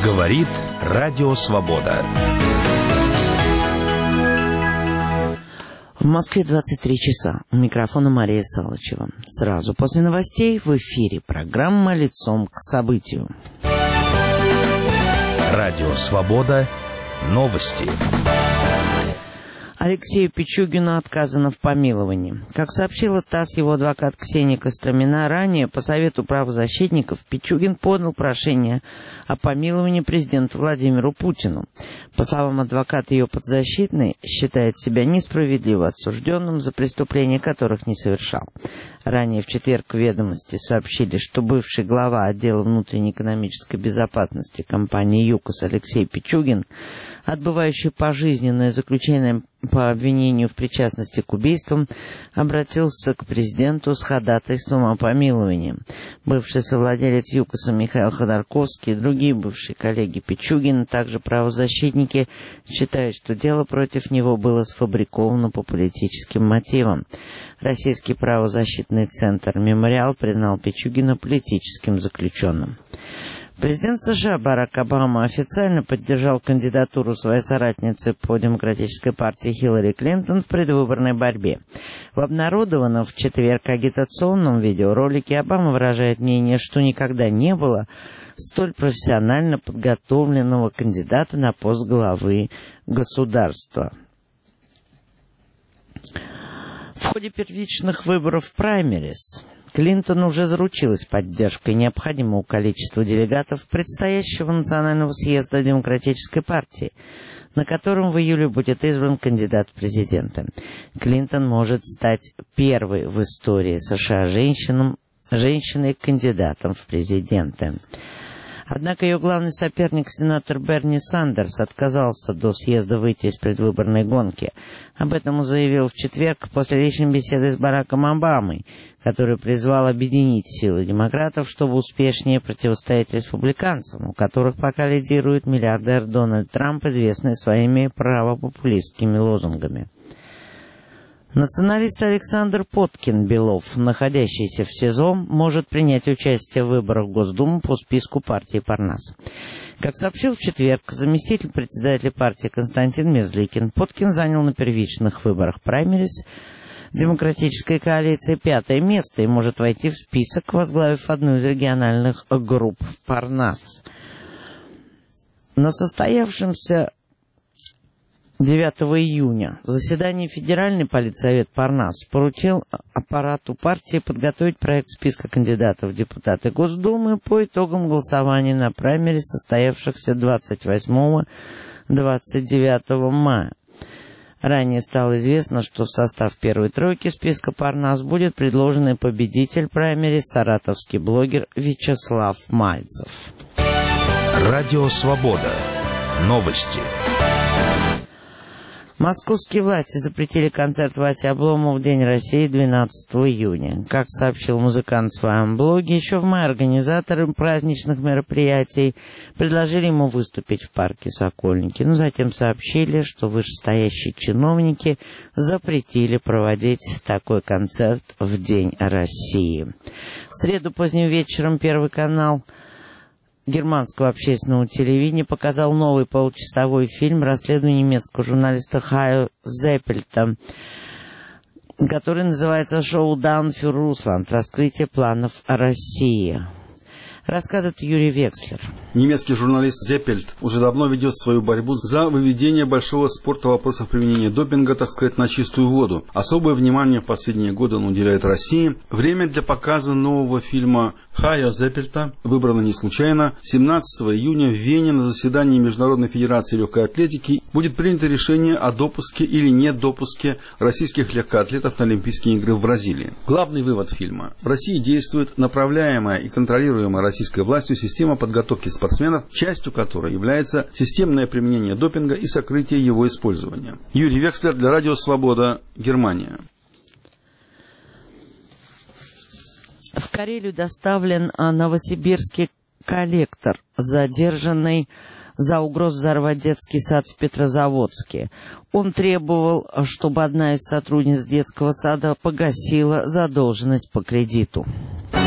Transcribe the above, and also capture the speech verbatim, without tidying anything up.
Говорит Радио Свобода. В Москве двадцать три часа. У микрофона Мария Салычева. Сразу после новостей в эфире программа «Лицом к событию». Радио Свобода. Новости. Алексею Пичугину отказано в помиловании. Как сообщила ТАСС, его адвокат Ксения Костромина, ранее по совету правозащитников Пичугин подал прошение о помиловании президенту Владимиру Путину. По словам адвоката, ее подзащитный считает себя несправедливо осужденным за преступления, которых не совершал. Ранее в четверг в «Ведомости» сообщили, что бывший глава отдела внутренней экономической безопасности компании ЮКОС Алексей Пичугин, отбывающий пожизненное заключение по обвинению в причастности к убийствам, обратился к президенту с ходатайством о помиловании. Бывший совладелец ЮКОСа Михаил Ходорковский и другие бывшие коллеги Пичугина, также правозащитники, считают, что дело против него было сфабриковано по политическим мотивам. Российский правозащитный центр «Мемориал» признал Пичугина политическим заключенным. Президент США Барак Обама официально поддержал кандидатуру своей соратницы по Демократической партии Хиллари Клинтон в предвыборной борьбе. В обнародованном в четверг агитационном видеоролике Обама выражает мнение, что никогда не было столь профессионально подготовленного кандидата на пост главы государства. В ходе первичных выборов праймерис Клинтон уже заручилась поддержкой необходимого количества делегатов предстоящего национального съезда Демократической партии, на котором в июле будет избран кандидат в президенты. Клинтон может стать первой в истории США женщином, женщиной-кандидатом в президенты. Однако ее главный соперник, сенатор Берни Сандерс, отказался до съезда выйти из предвыборной гонки. Об этом он заявил в четверг после личной беседы с Бараком Обамой, который призвал объединить силы демократов, чтобы успешнее противостоять республиканцам, у которых пока лидирует миллиардер Дональд Трамп, известный своими правопопулистскими лозунгами. Националист Александр Поткин-Белов, находящийся в СИЗО, может принять участие в выборах в Госдуму по списку партии Парнас. Как сообщил в четверг заместитель председателя партии Константин Мерзликин, Поткин занял на первичных выборах праймерис Демократической коалиции пятое место и может войти в список, возглавив одну из региональных групп Парнас. На состоявшемся девятого июня в заседании Федеральный политсовет Парнас поручил аппарату партии подготовить проект списка кандидатов в депутаты Госдумы по итогам голосования на праймерис, состоявшихся двадцать восьмого — двадцать девятого мая. Ранее стало известно, что в состав первой тройки списка Парнас будет предложен и победитель праймерис, саратовский блогер Вячеслав Мальцев. Радио Свобода. Новости. Московские власти запретили концерт Васи Обломова в День России двенадцатого июня. Как сообщил музыкант в своем блоге, еще в мае организаторы праздничных мероприятий предложили ему выступить в парке Сокольники, но затем сообщили, что вышестоящие чиновники запретили проводить такой концерт в День России. В среду поздним вечером Первый канал германского общественного телевидения показал новый получасовой фильм расследования немецкого журналиста Хайо Зеппельта, который называется «Шоудаун фюр Русланд. Раскрытие планов России». Рассказывает Юрий Векслер. Немецкий журналист Зеппельт уже давно ведет свою борьбу за выведение большого спорта вопросов применения допинга, так сказать, на чистую воду. Особое внимание в последние годы он уделяет России. Время для показа нового фильма Хайо Зеппельта выбрано не случайно. семнадцатого июня в Вене на заседании Международной федерации легкой атлетики будет принято решение о допуске или недопуске российских легкоатлетов на Олимпийские игры в Бразилии. Главный вывод фильма. В России действует направляемая и контролируемая российской властью система подготовки спортсменов, частью которой является системное применение допинга и сокрытие его использования. Юрий Векслер для Радио Свобода, Германия. В Карелию доставлен новосибирский коллектор, задержанный за угрозу взорвать детский сад в Петрозаводске. Он требовал, чтобы одна из сотрудниц детского сада погасила задолженность по кредиту.